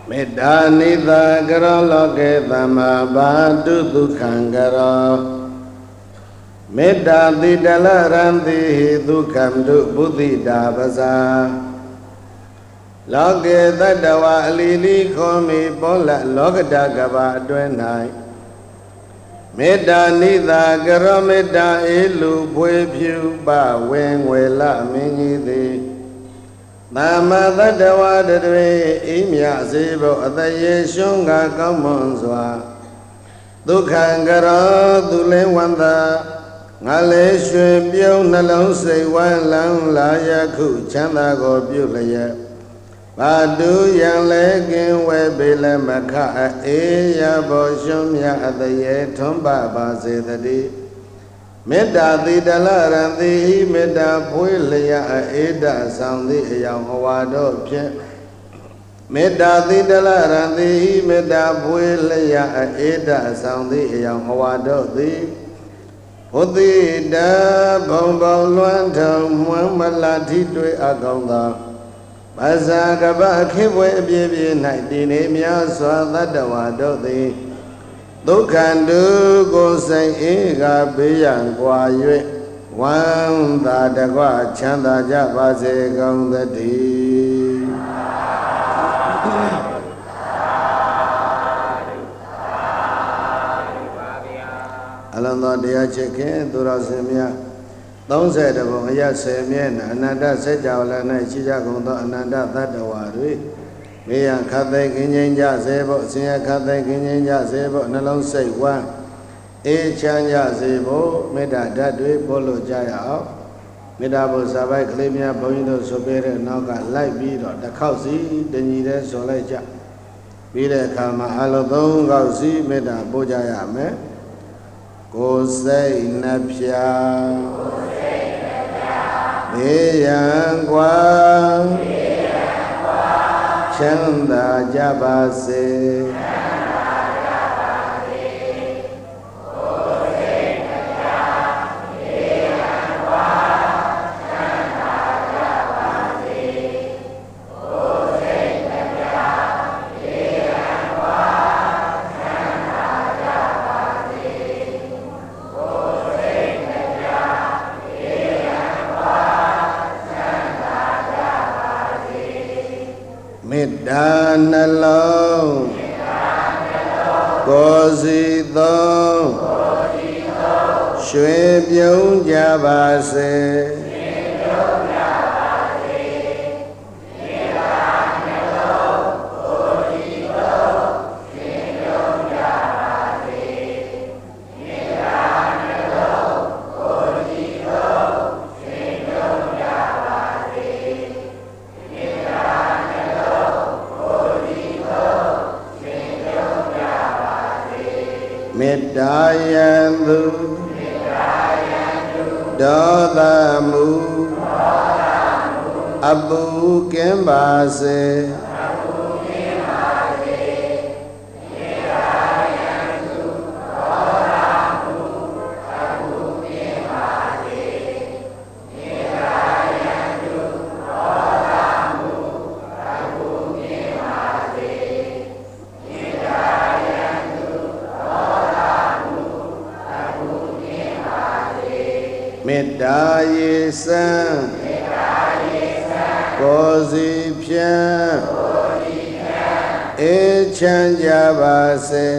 မေတ္တာနိသကရောလောကေသမ္မာဘာတုဒုက္ခံကရောမေတ္တာတိတလရံတိဒုက္ခံတုဘုဒ္ဓိတာပဇာလောကေတတ္တဝအလီလီခောမိပောလလောကတကဘာအတွင်း၌မေတ္တာနိသကရောမေတ္တာအေလူဖွေဖြူပဝေငွေလမင်းကြီးသည်သမ္မာတတ္တဝတတွေအိမြစေဖို့အတရေရှုံးကကောင်းမွန်စွာဒုက္ခံကရောသူလင်းဝန္တာငါလေးရွှင်ပြုံးနှလုံးစိတ်ဝမ်းလန်းလာယခုချမ်းသာကိုပြုလျက်ဘာတူရန်လဲကင်းဝဲပေလမခအေးရဘောရှုံးမြအတရေထွန်းပါစေတည်းမေတ္တာတိတလရံတိမေတ္တာဖွေးလျက်အေဒဆောင်သည့်အယောင်အဝါတို့ဖြင့်မေတ္တာတိတလရံတိမေတ္တာဖွေးလျက်အေဒဆောင်သည့်အယောင်အဝါတို့သည်ဘုဒ္ဓိတဘုံဘုံလွမ်းထုံမွမ်းမလာထိတွေ့အကောင်သောဘာသာကပခေဘွယ်အပြည့်ပြည့်၌တည်နေများစွာသတ္တဝါတို့သည်ဒုက္ခတုကိုစိတ်အေးကဘေးရန်ကွာ၍ဝမ်းသာတကွချမ်းသာကြပါစေကုန်သတည်းအလုံးသောတရားချစ်ခင်သူတော်စင်များ30ဘုံအရ10မြဲအနန္တစัจ java လည်း၌ရှိကြကုန်သောအနန္တသတ္တဝါတွေမေယခတ်သိခင်းချင်းကြစေဖို့အစဉ်ခတ်သိခင်းချင်းကြစေဖို့နှလုံးစိတ်ဝမ်းအေးချမ်းကြစေဖို့မေတ္တာဓာတ်တွေပို့လို့ကြရအောင်မေတ္တာဘုရားပိုက်ကလေးများဘုန်းကြီးတို့ဆိုပေးတဲ့နောက်ကလိုက်ပြီးတော့တစ်ခေါက်စီတညီတဲ့ဆိုလိုက်ကြပြီးတဲ့အခါမှာအလုံး3ခေါက်စီမေတ္တာပို့ကြရမယ်ကိုယ်စိတ်နှဖျားဘေးရန်ကွာချမ်းသာကြပါစေမေတ္တာနှလုံးကိုယ်စီသောရွှေပြုံးကြပါစေမေတ္တာယံသူဒေါသမူအပူကင်းပါစေမေတ္တာရေစံကိုယ်စီဖြင့်အေးချမ်းကြပါစေ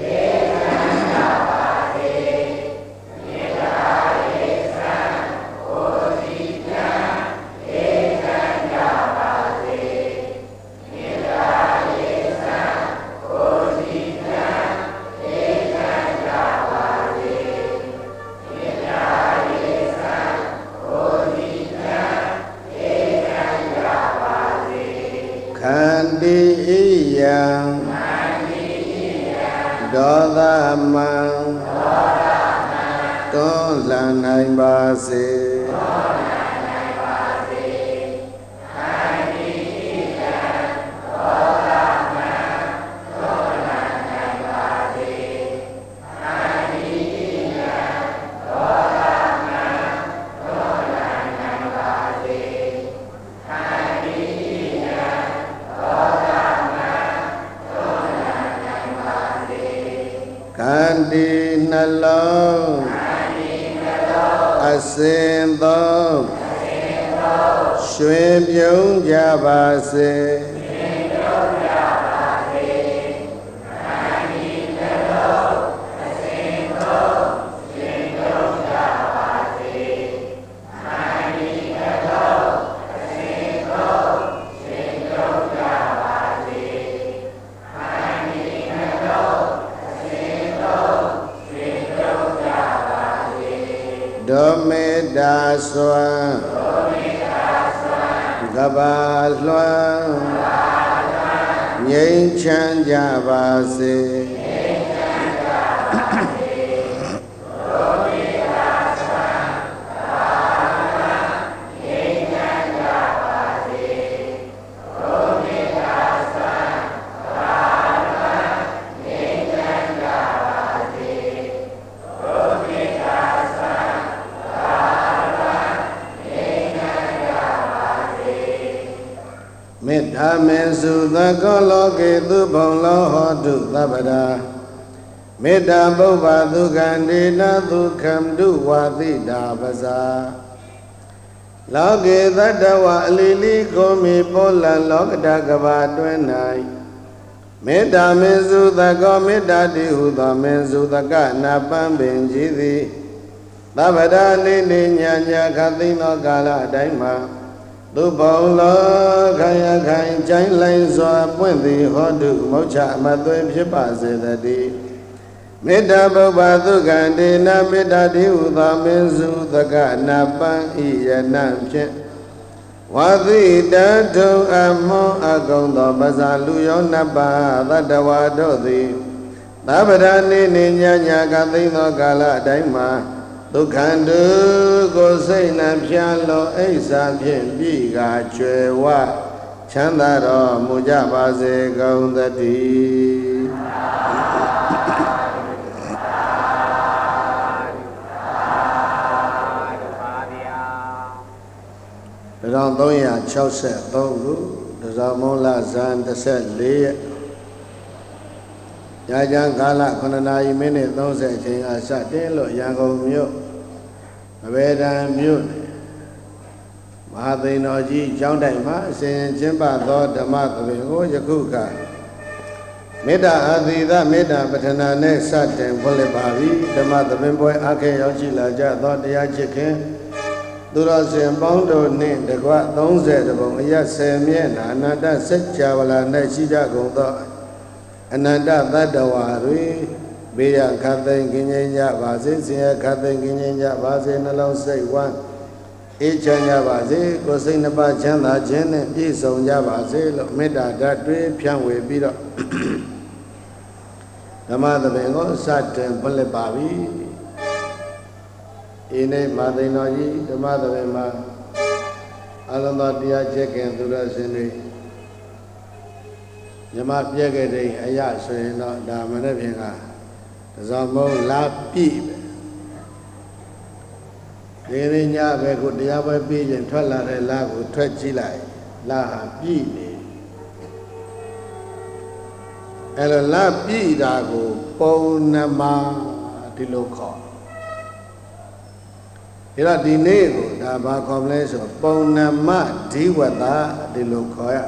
ခန္တီယံဒေါသမံတွန်းလှန်နိုင်ပါစေင်သောရွှင်ပြုံးကြပါစေဒုမေတ္တာစွမ်းကဘာလွှမ်းငြိမ်းချမ်းကြပါစေမေတ္တာမေစုသကောလောကေသူဘုံလောဟောတုသဗ္ဗရာမေတ္တာပုဗ္ဗသုခန္တေနဒုက္ခံတုဝါတိတာပဇာလောကေသတ္တဝအလီလီကိုမီပောလံလောကတကဘာတွင်၌မေတ္တာမေစုသကောမေတ္တာတိဟုသောမေစုသကနာပန်းပင်ကြီးသည်သဗ္ဗရာနေနေညာညာခသိသောကာလအတိုင်းမှာသူဘုံလောခိုင်ရခိုင်ကျိုင်းလိုင်းစွာပွင့်သည်ဟောတုမောချအမသွေဖြစ်ပါစေတည်းမေတ္တာပုဗ္ဗသုခန္တေနမေတ္တာတိဟုသောမင်းစုသကနာပန်းဤယနဖြင့်ဝါသီတထုံအမောအကုံသောပဇာလူယောနပသတ္တဝါတို့သည်သဗ္ဗရာနေနေညာညာကသိသောကာလအတိုင်းမှာဒုက္ခန္တုကိုစိတ်နှပြလောအိဆာဖြင့်ပြီးကကျွယ်ဝချမ်းသာတော်မူကြပါစေကုန်သတည်း1363ခုတဇောမောလဇန်14ရက်ညာကျန်ကာလ9နာရီမိနစ်30အချိန်အားစတင်လို့ရန်ကုန်မြို့အဘယ်တံမြို့မဟာသိန်တော်ကြီးကျောင်းတိုင်မှာအစဉ်ကျင်းပသောဓမ္မသဘင်ကိုယခုကမေတ္တာအာသီသမေတ္တာပဋ္ဌာနာနဲ့စတင်ဖွင့်လှစ်ပါပြီဓမ္မသဘင်ပွဲအခင်းရောက်ရှိလာကြသောတရားချစ်ခင်သူတော်စင်ပေါင်းတို့နှင့်တကွ30ပုံအရ10မျက်နှာအနန္တစัจ java လာ၌ရှိကြကုန်သောအနန္တသတ္တဝါတွေဘေးရခတ်သိမ်းကင်းငြိမ်းကြပါစေဆင်းရဲခတ်သိမ်းကင်းငြိမ်းကြပါစေနှလုံးစိတ်ဝမ်းအေးချမ်းကြပါစေကိုယ်စိတ်နှပါချမ်းသာခြင်းနဲ့ပြည့်စုံကြပါစေလို့မေတ္တာဓာတ်တွေဖြန့်ဝေပြီးတော့ဓမ္မသဘင်ကိုစတင်ဖွင့်လှစ်ပါပြီဒီနေ့မသိန်တော်ကြီးဓမ္မသဘင်မှာအလုံးသောတရားချစ်ခင်သူတော်စင်တွေမြမပြည့်ခဲ့တဲ့အရာဆိုရင်တော့ဒါမနေ့ပြင်ကတစောင်းမုံလာပြည့်ပဲဒီနေ့ညပဲကိုတရားပွဲပြီးရင်ထွက်လာတဲ့လာကိုထွက်ကြည့်လိုက်လာဟာပြည့်နေအဲ့လိုလာပြည့်တာကိုပုံနမဒီလိုခေါ်ဒါဒီနေ့ကိုဒါဘာခေါ်မလဲဆိုပုံနမဓိဝတ္တဒီလိုခေါ်ရ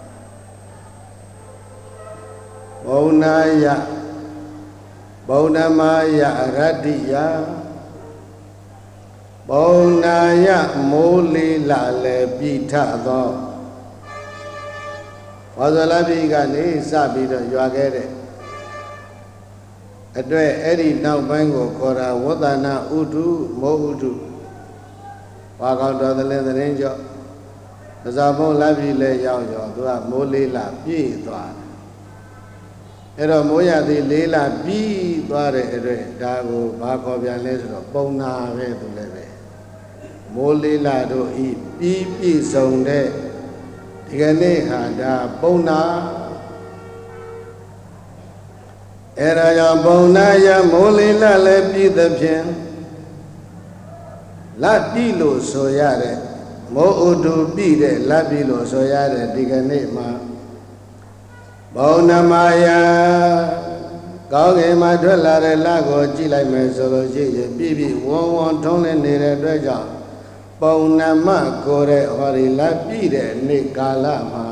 ဘုံနာယဘုံဓမ္မာယအရတ္တိယဘုံနာယမိုးလေးလာလေပိထသောဘောဇလပိကနေစပြီးတော့ရွာခဲ့တဲ့အတွက်အဲ့ဒီနောက်ပိုင်းကိုခေါ်တာဝတ္တနာဥဒုမောဥဒုဘာကောင်းတော်သလင်းသတင်းကြောင့်သဇာဘုံလက်ပြီးလဲရောက်ရောသူကမိုးလေးလာပြည့်သွားအဲ့တော့မိုးရသည်လေးလာပြီးသွားတဲ့အတွက်ဒါကိုဘာခေါ်ပြန်လဲဆိုတော့ပုံနာပဲသူလည်းပဲမိုးလေးလာတို့ဤပြီးပြည့်စုံတဲ့ဒီကနေ့ဟာဒါပုံနာအဲ့ဒါကြောင့်ပုံနာရမိုးလေးလာလည်းပြီးသဖြင့်လက်ပြီလို့ဆိုရတဲ့မိုးဥဒုပြီတဲ့လက်ပြီလို့ဆိုရတဲ့ဒီကနေ့မှာဘုံနမယကောင်းကင်မှာထွက်လာတဲ့လကိုကြည့်လိုက်မယ်ဆိုလို့ရှိရင်ပြည့်ပြည့်ဝုံဝုံထုံးလင်းနေတဲ့အတွက်ကြောင့်ပုံနမကိုတဲ့ဟောဒီလပြည့်တဲ့နေ့ကာလမှာ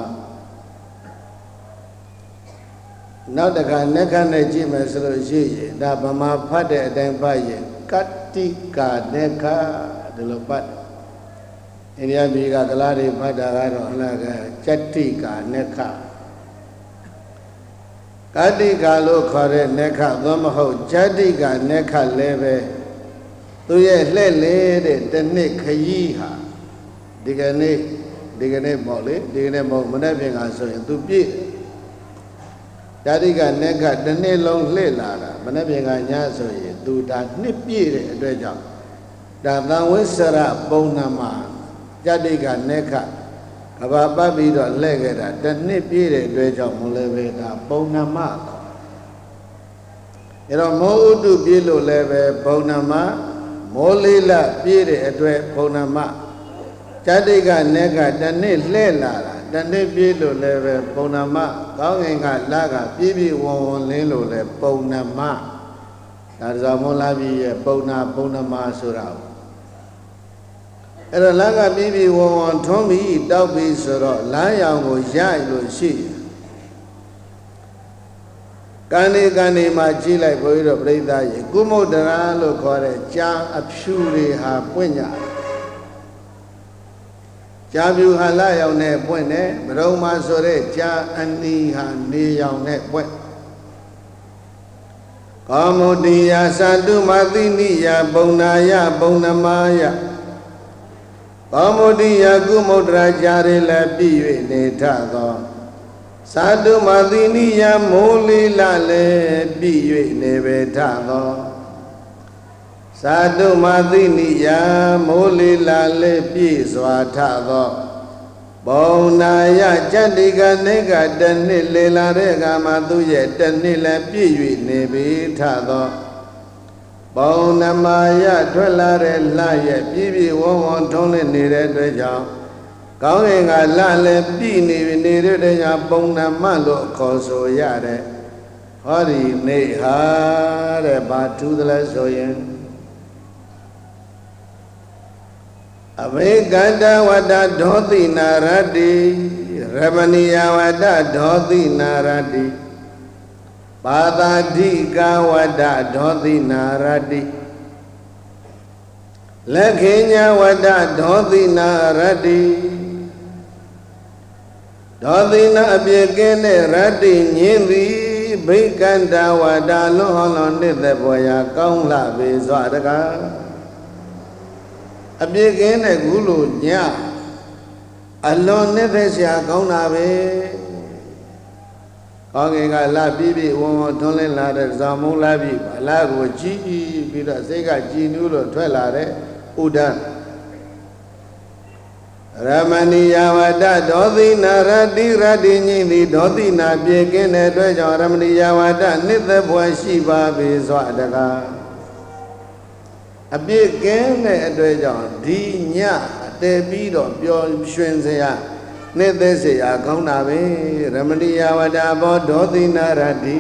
နောက်တခါနက္ခနဲ့ကြည့်မယ်ဆိုလို့ရှိရင်ဒါဗမာဖတ်တဲ့အတိုင်းဖတ်ရင်ကတ္တိကာနက္ခဒီလိုဖတ်အိန္ဒိယပြည်ကကလားတွေဖတ်တာကတော့အလားကကျတ္တိကာနက္ခကတ္တိကာလို့ခေါ်တဲ့နက္ခသို့မဟုတ်ကျတ္တိကာနက္ခလည်းပဲသူရဲ့လှဲ့လေတဲ့တစ်နှစ်ခရီးဟာဒီကနေ့ပေါ့လေဒီကနေ့မဟုတ်မနေ့ပြင်ကဆိုရင်သူပြည့်ဓာတိကနက္ခတစ်နှစ်လုံးလှည့်လာတာမနေ့ပြင်ကညဆိုရင်သူဒါနှစ်ပြည့်တဲ့အတွက်ကြောင့်ဒါသံဝိစရပုံနာမှာဓာတိကနက္ခကဘာပတ်ပြီးတော့လှည့်ခဲ့တာတစ်နှစ်ပြည့်တဲ့အတွက်ကြောင့်မလဲပဲဒါပုံနာမခေါ်အဲ့တော့မောဥတုပြည့်လို့လည်းပဲပုံနာမမောလေးလပြည့်တဲ့အတွက်ဘုံနာမဇတိကနက်ကတနေ့လှဲ့လာတာတနေ့ပြည့်လို့လည်းပဲဘုံနာမကောင်းငင်ကလကပြည့်ပြည့်ဝဝလင်းလို့လည်းပုံနာမဒါကြောင့်မောလာပြီးရဲ့ပုံနာမဆိုတာအဲ့တော့လကပြည့်ပြည့်ဝဝထွန်းပြီးတောက်ပြီးဆိုတော့လမ်းရောင်ကိုရလို့ရှိကနေမှာကြည့်လိုက်ဘုရားတော်ပြိဿရေကုမုဒ္ဒရာလို့ခေါ်တဲ့ကြာအဖြူတွေဟာပွင့်ကြကြာဖြူဟာလရောင်နဲ့ပွင့်တယ်မရုံမှာဆိုတဲ့ကြာအနီဟာနေရောင်နဲ့ပွင့်ကောမုဒ္ဒီယာသတုမသိနိယပုံနာယပုံနမယကောမုဒ္ဒီယာကုမုဒ္ဒရာကြာတွေလည်းပြည့်၍နေထသောသာတုမသိနိယမိုးလေးလလည်းပြည့်၍နေပေထသောသာတုမသိနိယမိုးလေးလလည်းပြည့်စွာထသောပုံနာယကျတ္တိကနိကတနှစ်လေလာတဲ့ကမှာသူရဲ့တနှစ်လည်းပြည့်၍နေပေထသောပုံနမယထွက်လာတဲ့လရဲ့ပြည့်ပြည့်ဝဝထုံးလင်းနေတဲ့အတွက်ကြောင့်ကောင်းကင်ကလလည်းပြည့်နေတဲ့တရားပုံနာမလို့ခေါ်ဆိုရတဲ့ဟောဒီနေ့ဟာတဲ့ဘာထူးသလဲဆိုရင်အဘိကန္တဝတ္တဒောတိနာရတိရမဏီယဝတ္တဒောတိနာရတိပါတာဓိကဝတ္တဒောတိနာရတိလက်ခေညာဝတ္တဒောတိနာရတိဒောတိနာအပြည့်ကင်းတဲ့ရတ္တိညင်းသည်ဘိကန္တဝတ္တလွန်ဟောလွန်နှစ်သက်ပေါ်ရာကောင်းလာပေစွာတကားအပြည့်ကင်းတဲ့ခုလိုညအလွန်နှစ်သက်ရှာကောင်းတာပဲကောင်းကင်ကလာပြည့်ပြည့်ဝုံဝုံထွန်းလင်းလာတဲ့ဇောင်းမုံလာပြီအလားကိုကြည်ပြီးတော့စိတ်ကကြည်နူးလို့ထွက်လာတဲ့ဥဒ္ဒရမဏီယဝတ္တဒောတိနာရတိရတိညိတိဒောတိနာပြေကင်းတဲ့အတွက်ကြောင့်ရမဏီယဝတ္တနှစ်သက်ဘွယ်ရှိပါပေစွာတကားအပြည့်ကင်းတဲ့အတွက်ကြောင့်ဒီညအတည်ပြီးတော့ပျော်ရွှင်စရာနှစ်သက်စရာကောင်းတာပဲရမဏီယဝတ္တဘောဒောတိနာရတိ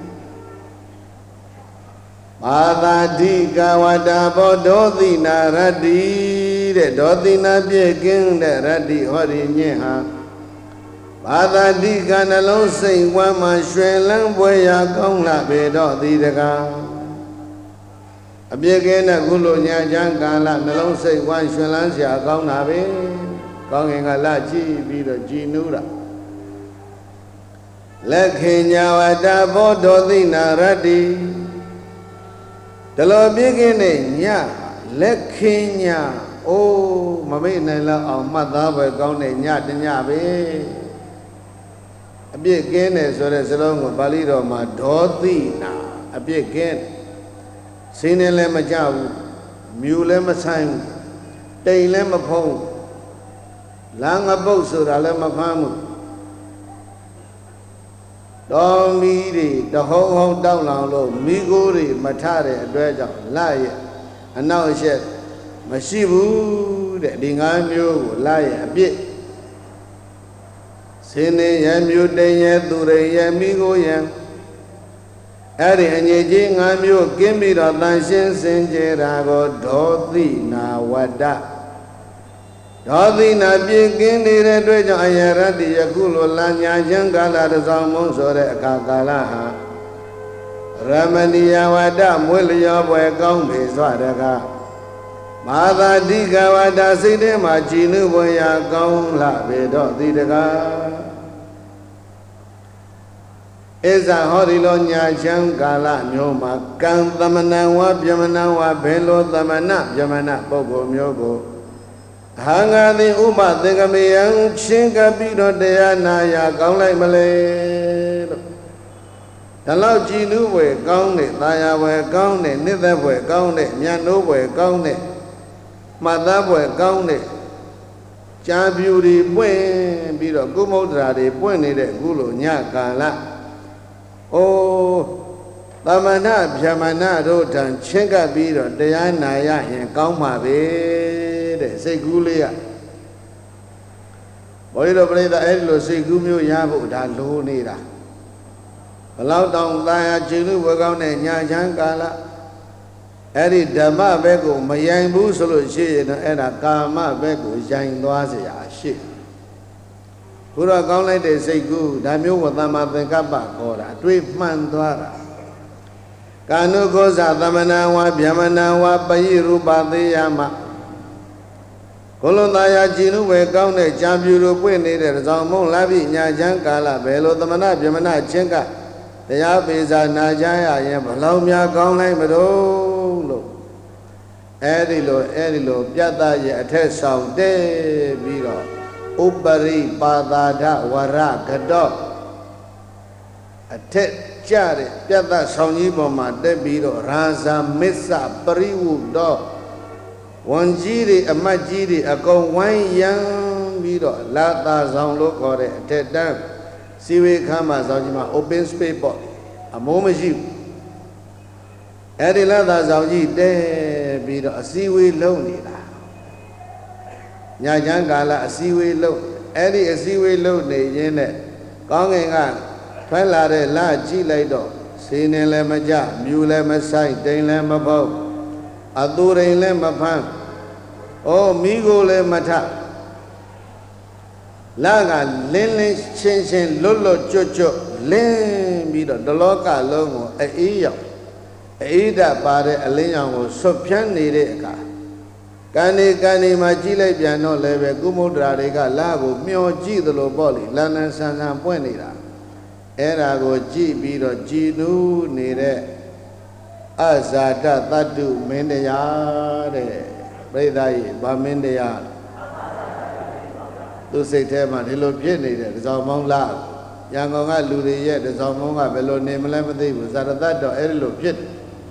ပါတာဓိကဝတ္တဘောဒောတိနာရတိတဲ့ဒောတိနာပြည့်ကင်းတဲ့ရတ္တိဟောဒီညင်ဟာဘာသာတိကနှလုံးစိတ်ဝမ်းမှရွှင်လန်းပွဲရာကောင်းလာပေတော့သည်တကားအပြည့်ကင်းတဲ့ခုလိုညာချမ်းကာလနှလုံးစိတ်ဝမ်းရွှင်လန်းစရာကောင်းတာပဲကောင်းကင်ကလာကြည့်ပြီးတော့ကြည်နူးတာလက်ခေညာဝတ္တဘောဒောတိနာရတ္တိတလောပြည့်ကင်းတဲ့ညလက်ခေညာအိုးမမေ့နိုင်လောက်အောင်မှတ်သားပဲကောင်းတဲ့ညတညပဲအပြည့်ကင်းတယ်ဆိုတဲ့စလုံးကိုပါဠိတော်မှာဒောတိနာအပြည့်ကင်းစင်းနဲ့လည်းမကြဘူးမြူလည်းမဆိုင်ဘူးတိမ်လည်းမဖုံးလမ်းငပုတ်ဆိုတာလည်းမဖမ်းဘူးတော်မီးတွေတဟုံဟုံတောက်လောင်လို့မိကိုးတွေမထတဲ့အတွက်ကြောင့်လရဲ့အနောက်အရှက်မရှိဘူးတဲ့ဒီ၅မျိုးကိုလရဲ့အပြစ်စင်းနေရမျိုးတိမ်ရဲ့သူရိရဲ့မိကိုးရဲ့အဲ့ဒီအငြိကြီး၅မျိုးကင်းပြီးတော့တန်ရှင်းစင်ကြယ်တာကိုဒေါသိနာဝတ္တဒေါသိနာပြည့်ကင်းနေတဲ့အတွက်ကြောင့်အယရတ္တိယခုလိုလညာချင်းကာလတစ်ဆောင်မုံဆိုတဲ့အခါကာလဟာရမဏီယဝတ္တမွေလျောပွဲကောင်းပြီစွာတကားမာသာတိကဝတ္တစိတ်ထဲမှာကြည်နုပွေရာကောင်းလာပေတော့ဒီတကားဣဇဟောဒီလိုညာချမ်းကာလမျိုးမှာကံသမဏံဝဗျမဏံဝဘယ်လိုသမဏဗျမဏပုဂ္ဂိုလ်မျိုးကိုဟာငါသည်ဥပသင်္ကမေယံချင်းကပ်ပြီးတော့တရားနာရကောင်းလိုက်မလဲလို့ဒါလောက်ကြည်နူးွယ်ကောင်းတဲ့သာယာွယ်ကောင်းတဲ့နှစ်သက်ွယ်ကောင်းတဲ့မြတ်နိုးွယ်ကောင်းတဲ့မှတ်သားွယ်ကောင်းတဲ့ကြာပြူတွေပွင့်ပြီးတော့ကုမုဒ္ဒရာတွေပွင့်နေတဲ့အခုလိုညကာလအိုးသမဏဗျမဏတို့ထံချင်းကပ်ပြီးတော့တရားနာရရင်ကောင်းမှာပဲတဲ့စိတ်ကူးလေးကဘောရီတော်ပြိဿအဲ့ဒီလိုစိတ်ကူးမျိုးရဖို့ဒါလိုနေတာဘလောက်တောင်သာယာကျင့်လို့ဝေကောင်းတဲ့ညာချမ်းကာလအဲ့ဒီဓမ္မဘက်ကိုမယိုင်ဘူးဆိုလို့ရှိရင်တော့အဲ့ဒါကာမဘက်ကိုယိုင်သွားเสียရှိဘုရားကောင်းလိုက်တဲ့စိတ်ကူးဒါမျိုးကိုသမ္မာသင်္ကပ္ပခေါ်တာတွေးမှန်သွားတာကာနုခောဇသမဏဝါဗျမဏဝါပယိရူပသေးယမကိုလွန်သာယာကြည်နုဝယ်ကောင်းတဲ့ကြာပြူလိုပွင့်နေတဲ့တစောင်းမုံလာပြီညာချမ်းကာလဘယ်လိုသမဏဗျမဏချင်းကတရားပေစာနာကြရရင်ဘလောက်များကောင်းလိုက်မလို့လို့အဲ့ဒီလိုပြတ်သားရဲ့အထက်ဆောင်တဲ့ပြီးတော့ဥပရိပါသာဒဝရကတောအထက်ကြတဲ့ပြတ်သားဆောင်ကြီးပေါ်မှာတက်ပြီးတော့ရာဇာမစ္ဆပရိဝုတောဝန်ကြီးတွေအမတ်ကြီးတွေအကုန်ဝိုင်းရံပြီးတော့လာသာဆောင်လို့ခေါ်တဲ့အထက်တန်းစီဝေခမ်းမှာဆောင်ကြီးမှာ open space ပေါ့အမိုးမရှိဘူးအဲ့ဒီလာသာဆောင်ကြီးတဲပြီးတော့အစည်းဝေးလုပ်နေတာညာချမ်းကာလအစည်းဝေးလုပ်အဲ့ဒီအစည်းဝေးလုပ်နေရင်းနဲ့ကောင်းကင်ကထွက်လာတဲ့လကြည့်လိုက်တော့စေနေလည်းမကြမြူလည်းမဆိုင်တိမ်လည်းမပေါက်အသူရိန်လည်းမဖမ်းဩမိကိုလည်းမထလကလင်းလင်းချင်းချင်းလွတ်လွတ်ကျွတ်ကျွတ်လင်းပြီးတော့တလောကလုံးကိုအေးရောက်အေးဓာတ်ပါတဲ့အလင်းရောင်ကိုဆွတ်ဖြန်းနေတဲ့အခါကံနေမှာကြည့်လိုက်ပြန်တော့လည်းပဲကုမုဒ္ဒရာတွေကလာကိုမျောကြည့်သလိုပေါ့လေလန်းလန်းဆန်းဆန်းပွင့်နေတာအဲ့ဒါကိုကြည့်ပြီးတော့ကြည်နူးနေတဲ့အဇာတတတ္တုမင်းတရားတဲ့ပြိဿကြီးဗာမင်းတရားသူစိတ်ထဲမှာဒီလိုဖြစ်နေတဲ့တစောင်းမောင်းလားရန်ကုန်ကလူတွေရဲ့တစောင်းမောင်းကဘယ်လိုနေမလဲမသိဘူးဇာတတ္တော့အဲ့ဒီလိုဖြစ်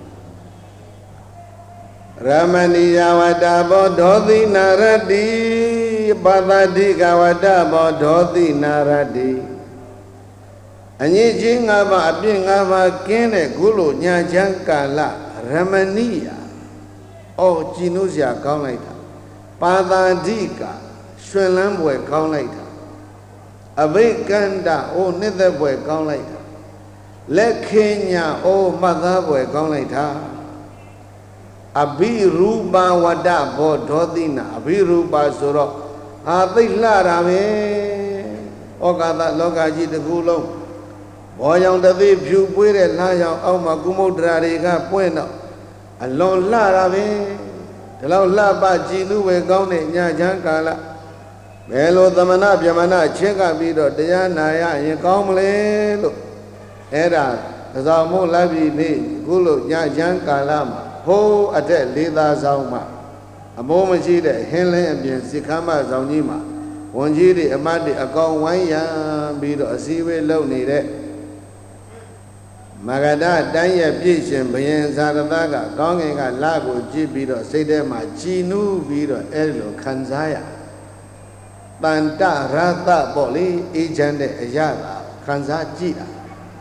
ရမဏီယဝတ္တဘောဒောတိနာရတိပသတိကဝတ္တဘောဒောတိနာရတိအညစ်အကြေး၅ပါးအပြစ်၅ပါးကင်းတဲ့ခုလိုညာချမ်းကာလရမဏိယအော်ကြည်နုစရာကောင်းလိုက်တာပါသာဓိကရွှင်လန်းပွဲကောင်းလိုက်တာအဘိကန္တအိုနှစ်သက်ပွဲကောင်းလိုက်တာလက်ခင်းညာအိုမှတ်သားပွဲကောင်းလိုက်တာအဘိရူပဝတ္တဘောဒောတိနာအဘိရူပဆိုတော့အာသိလှတာပဲဩကာသလောကကြီးတစ်ခုလုံးဘောရောင်တသိဖြူပွေးတဲ့လှရောင်အောက်မှာကုမုဒ္ဒရာတွေကပွင့်တော့အလွန်လှတာပဲဒီလောက်လှပကြည်နုဝယ်ကောင်းတဲ့ညချမ်းကာလဘယ်လိုသမဏဗျမဏချင်းကပြီးတော့တရားနာရရင်ကောင်းမလဲလို့အဲ့ဒါသဇောင်မို့လိုက်ပြီးနေခုလိုညချမ်းကာလမှာဟိုးအထက်လေးသားဆောင်မှာအမိုးမရှိတဲ့ဟင်းလင်းအပြင်စိခမ်းမဆောင်ကြီးမှာဝန်ကြီးတွေအမတ်တွေအကောင်ဝိုင်းရံပြီးတော့အစည်းအဝေးလုပ်နေတဲ့မဂဒတိုင်းရဲ့ပြည့်ရှင်ဘယင်ဇာရသကကောင်းကင်ကလကိုကြည့်ပြီးတော့စိတ်ထဲမှာကြည်နူးပြီးတော့အဲ့လိုခံစားရတန်တရသပေါ့လေအေးချမ်းတဲ့အရာကခံစားကြည့်တာ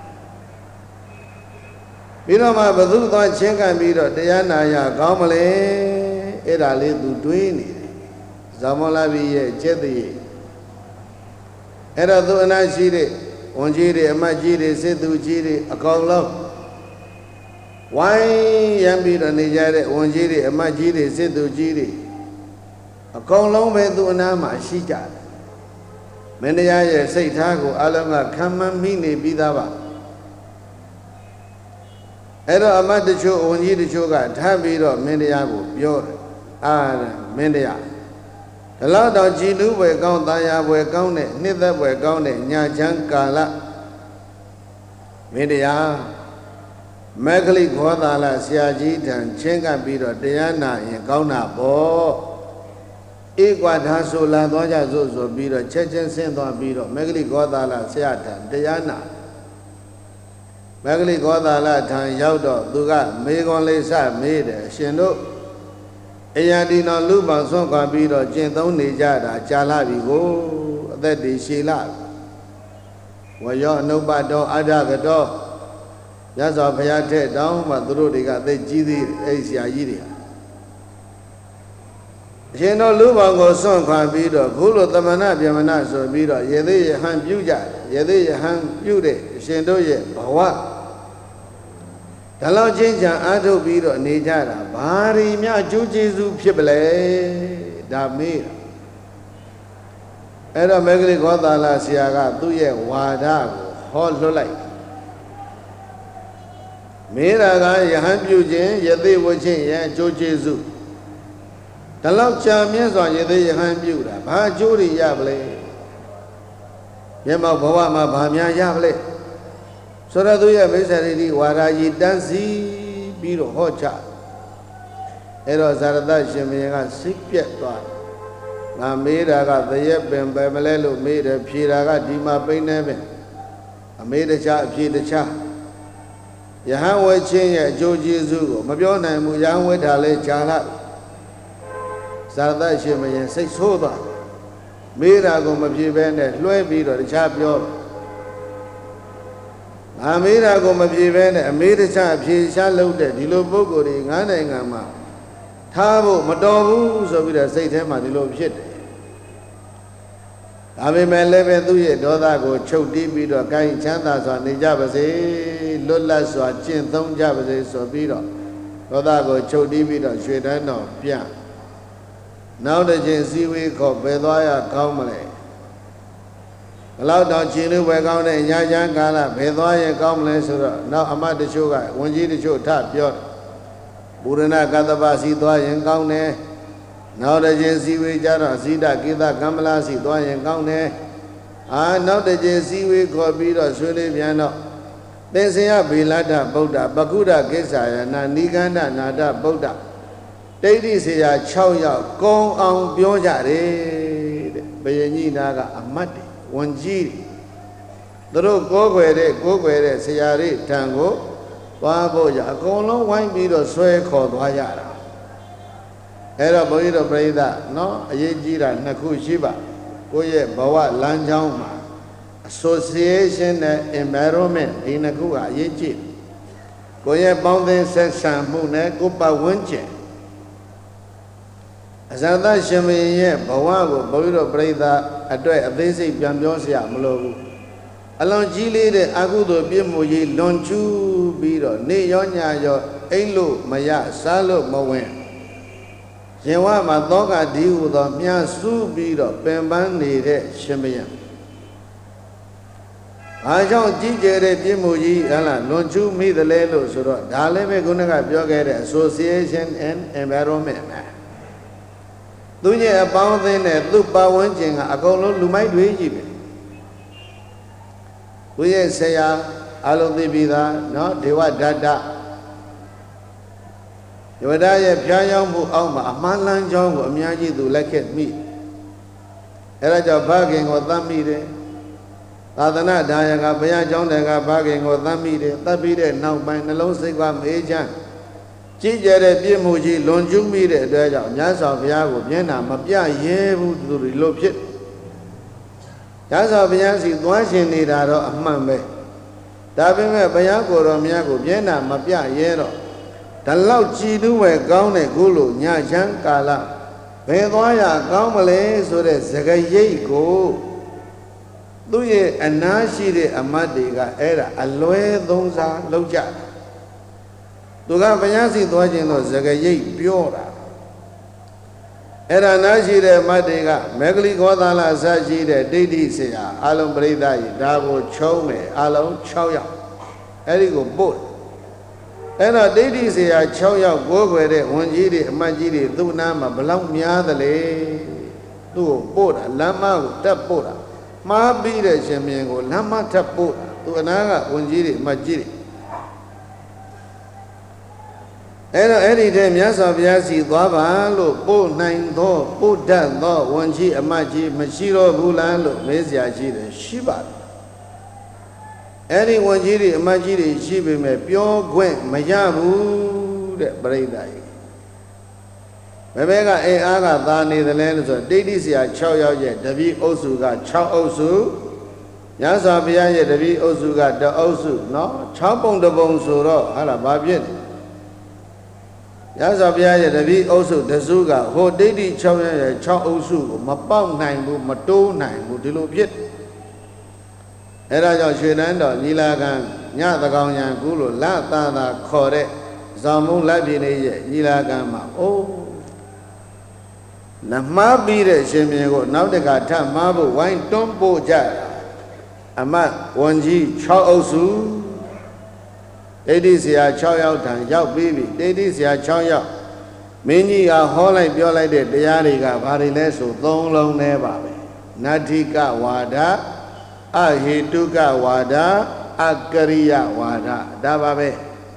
ပြီးတော့မှဘသူသွားချင်းကန်ပြီးတော့တရားနာရကောင်းမလဲအဲ့ဒါလေးသူတွေးနေတယ်ဇာမောလာဘီရဲ့ကျက်တည်းအဲ့တော့သူအနာရှိတဲ့ဝန်ကြီးတွေအမတ်ကြီးတွေစစ်သူကြီးတွေအကောင်လုံးဝိုင်းရံပြီးတော့နေကြတဲ့ဝန်ကြီးတွေအမတ်ကြီးတွေစစ်သူကြီးတွေအကုန်လုံးပဲသူ့အနားမှာရှိကြတယ်မင်းတရားရဲ့စိတ်ထားကိုအလုံးကခံမှန်းမိနေပြီးသားပါအဲ့တော့အမတ်တချို့ဝန်ကြီးတချို့ကထပ်ပြီးတော့မင်းတရားကိုပြောတယ်မင်းတရားဒီလောက်တော့ကြည်နူးပွဲကောင်းတာယာပွဲကောင်းတဲ့နှစ်သက်ပွဲကောင်းတဲ့ညချမ်းကာလမင်းတရားမက္ခလိခောသာလဆရာကြီးထံချင်းကပ်ပြီးတော့တရားနာရင်ကောင်းတာပေါ့ဧကွာဒါဆိုလာသွားကြစို့ဆိုပြီးတော့ချက်ချင်းဆင်းသွားပြီးတော့မက္ခလိခောသာလဆရာထံတရားနာမက္ခလိခောသာလထံရောက်တော့သူကမေခွန်လေးစမေးတယ်ရှင်တို့အရာဒီတော်လူပေါင်းဆွန့်ခွာပြီးတော့ကျင့်သုံးနေကြတာကြာလာပြီကိုအသက်တွေရှည်လာဝရောအနုပတော်အဒကတော်ရသော်ဘုရားထက်တောင်းမှသူတို့တွေကသိကြီးသေးအဲ့ဆရာကြီးတွေအရှင်တော်လူပေါင်းကိုဆွန့်ခွာပြီးတော့ခုလိုသမဏဗျမဏဆိုပြီးတော့ရေသေးရဟန်ပြုကြတယ်ရေသေးရဟန်ပြုတဲ့အရှင်တို့ရဲ့ဘဝဒါလောက်ချင်းချံအားထုတ်ပြီးတော့နေကြတာဘာရီမြအကျိုးကျေးဇူးဖြစ်ပလဲဒါမေးတာအဲ့တော့မဂ္ဂလိခောသာလဆရာကသူ့ရဲ့ဝါဒကိုဟောလွှတ်လိုက်မေးတာကယဟန်ပြုခြင်းယသိဝချင်းရဲ့အကျိုးကျေးဇူးဒါလောက်ကြာမြင့်စွာယသိယဟန်ပြုတာဘာအကျိုးတွေရပလဲမျက်မှောက်ဘဝမှာဘာများရပလဲဆိုတော့သူရဲ့မိစ္ဆာရိတိဝါရာကြီးတန်းစီပြီးတော့ဟောချအဲ့တော့ဇာရတရှင်မင်းကစိတ်ပြက်သွားငါမေးတာကသရက်ပင်ပဲမလဲလို့မေးတယ်ဖြေတာကဒီမှာပိန်းနေပင်အမေးတခြားအဖြေတခြားယဟန်ဝဲချင်းရဲ့အကျိုးကျေးဇူးကိုမပြောနိုင်ဘူးယဟန်ဝဲထားလဲဂျာလာဇာရတရှင်မင်းစိတ်ဆိုးသွားမေးတာကိုမဖြေဘဲနဲ့လွှဲပြီးတော့တခြားပြောအမေးတာကိုမဖြေဘဲနဲ့အမေးတခြားအဖြေရှားလုပ်တဲ့ဒီလိုပုဂ္ဂိုလ်တွေငါးနိုင်ငံမှာထားဖို့မတော်ဘူးဆိုပြီးတော့စိတ်ထဲမှာဒီလိုဖြစ်တယ်ဒါပေမဲ့လည်းပဲသူ့ရဲ့ဒေါသကိုချုပ်တီးပြီးတော့ကိုင်းချမ်းသာစွာနေကြပါစေလွတ်လပ်စွာကျင့်သုံးကြပါစေဆိုပြီးတော့ဒေါသကိုချုပ်တီးပြီးတော့ရွှေတန်းတော်ပြနောက်တစ်ချိန်စည်းဝေးခေါ်ဘယ်သွားရကောင်းမလဲဘလောက်တော့ခြေလူပဲကောင်းတဲ့ညာချမ်းကာလဘယ်သွားရင်ကောင်းမလဲဆိုတော့နောက်အမတ်တချို့ကဝန်ကြီးတချို့ထပြောဘူရဏကတ္တပစီသွားရင်ကောင်းတယ်နောက်တစ်ချိန်စည်းဝေးကြတော့ဇိတကိသကမ္မလာစီသွားရင်ကောင်းတယ်နောက်တစ်ချိန်စည်းဝေးခေါ်ပြီးတော့ဆွေးနွေးပြန်တော့သင်္ဆယဗေလတ္တဗုဒ္ဓပကုဒ္ဒကိစ္ဆာယနာနိကန္ဒနာတဗုဒ္ဓတိဋ္ဌိဆရာ6ယောက်ကုံအောင်ပြောကြတယ်တဲ့ဘယင်ကြီးနာကအမတ်တွေဝန်ကြီးသူတို့ကိုးကွယ်တဲ့ဆရာတွေထံကိုသွားဖို့ရအကုန်လုံးဝိုင်းပြီးတော့ဆွဲခေါ်သွားကြတာအဲ့တော့ဘုန်းကြီးတို့ပြိဿနော်အရေးကြီးတာနှစ်ခုရှိပါကိုယ့်ရဲ့ဘဝလမ်းကြောင်းမှာ association နဲ့ environment ဒီနှစ်ခုကအရေးကြီးကိုယ့်ရဲ့ပေါင်းသင်းဆက်ဆံမှုနဲ့ကိုယ်ပတ်ဝန်းကျင်အဇာတရှင်မင်းရဲ့ဘဝကိုဘုန်းကြီးတို့ပြိဿအတွက်အသေးစိတ်ပြန်ပြောစရာမလိုဘူးအလွန်ကြီးလေးတဲ့အကုသိုလ်ပြစ်မှုကြီးလွန်ကျူးပြီးတော့နေရောညရောအိမ်လို့မရစားလို့မဝင်ရင်ဝမှာသောကဒီဟုသောမြတ်စုပြီးတော့ပင်ပန်းနေတဲ့ရှင်မင်းအားကြောင့်ကြီးကျယ်တဲ့ပြစ်မှုကြီးဟလားလွန်ကျူးမိတယ်လေလို့ဆိုတော့ဒါလည်းပဲခုနကပြောခဲ့တဲ့ association and environment သူ့ရဲ့အပေါင်းအသင်းနဲ့သူ့ပတ်ဝန်းကျင်ကအကုန်လုံးလူမိုက်တွေကြီးပဲသူ့ရဲ့ဆရာအလုံးသိပြီးသားနော်ဒေဝဒတ္တဒေဝဒရဲ့ဖျားယောင်းမှုအောက်မှာအမှန်လန်းကြောင်းကိုအများကြီးသူလက်ခဲ့မိအဲဒါကြောင့်ဘခင်ကိုသတ်မိတယ်သာသနာဒါယကဘုရားကျောင်းတွေကဘခင်ကိုသတ်မိတယ်သတ်ပြီးတဲ့နောက်ပိုင်းနှလုံးစိတ်ကမေးချမ်းကြီးကျယ်တဲ့ပြည့်မှုကြီးလွန်ကျူးမိတဲ့အတွက်ကြောင့်မြတ်စွာဘုရားကိုမျက်နှာမပြရဲဘူးသူတွေလို့ဖြစ်မြတ်စွာဘုရားစီသွားရှင်နေတာတော့အမှန်ပဲဒါပေမဲ့ဘုရားကိုယ်တော်မြတ်ကိုမျက်နှာမပြရဲတော့ဒါလောက်ကြည်နူးပဲကောင်းတဲ့ခုလိုညချမ်းကာလဘယ်သွားရကောင်းမလဲဆိုတဲ့စကားရိပ်ကိုသူ့ရဲ့အနာရှိတဲ့အမတ်တွေကအဲ့ဒါအလွဲသုံးစားလုပ်ကြသူကဘုရားစီသွားခြင်းတော့စကားရိပ်ပြောတာအဲ့ဒါနားရှိတဲ့မတ်တွေကမေဂလိခောသလအစရှိတဲ့ဒိဋ္ဌိဆရာအလုံးပရိသတ်ကြီးဒါကိုချုံးမယ်အလုံး6ယောက်အဲ့ဒီကိုပို့အဲ့တော့ဒိဋ္ဌိဆရာ6ယောက်ကိုးကွယ်တဲ့ဝန်ကြီးတွေအမတ်ကြီးတွေသူ့နားမှာဘလောက်များသလဲသူ့ကိုပို့တာလမ်းမကိုတက်ပို့တာမှားပြီးတဲ့ရှင်မြင်းကိုလမ်းမထပ်ပို့တာသူအနာကဝန်ကြီးတွေအမတ်ကြီးတွေအဲ့တော့အဲ့ဒီတည်းမြတ်စွာဘုရားစီသွားပါလို့ပို့နိုင်သောပို့တတ်သောဝန်ကြီးအမတ်ကြီးမရှိတော့ဘူးလားလို့မေးစရာရှိတယ်ရှိပါတယ်အဲ့ဒီဝန်ကြီးတွေအမတ်ကြီးတွေရှိပေမဲ့ပြောခွင့်မရဘူးတဲ့ပရိသတ်ကြီးဘယ်ဘက်ကအိမ်အားကသာနေတယ်လဲလို့ဆိုဒိဋ္ဌိဆရာ6ယောက်ရဲ့တပည့်အုပ်စုက6အုပ်စုမြတ်စွာဘုရားရဲ့တပည့်အုပ်စုက1အုပ်စုနော်6ပုံ1ပုံဆိုတော့ဟာလားဘာဖြစ်လဲမြတ်စွာဘုရားရဲ့တပည့်အုပ်စုတစုကဟိုဒိဋ္ဌိ6ရဲ့6အုပ်စုကိုမပေါက်နိုင်ဘူးမတိုးနိုင်ဘူးဒီလိုဖြစ်အဲ့ဒါကြောင့်ရွှေတန်းတော်ညီလာခံညသကောင်ရံကူလို့လသာသာခေါ်တဲ့ဇော်မုံလက်ပြည်နေရဲ့ညီလာခံမှာအိုးနမပြီးတဲ့ရှင်မြေကိုနောက်တကထမှားဖို့ဝိုင်းတွန်းပို့ကြအမတ်ဝန်ကြီး6အုပ်စုဒိဋ္ဌိဆရာ6ယောက်ထံရောက်ပြီးပြီဒိဋ္ဌိဆရာ6ယောက်မင်းကြီးကဟောလိုက်ပြောလိုက်တဲ့တရားတွေကဘာတွေလဲဆို3လုံးနဲ့ပါပဲနတ္ထိကဝါဒအဟိတုကဝါဒအကရိယဝါဒဒါပါပဲ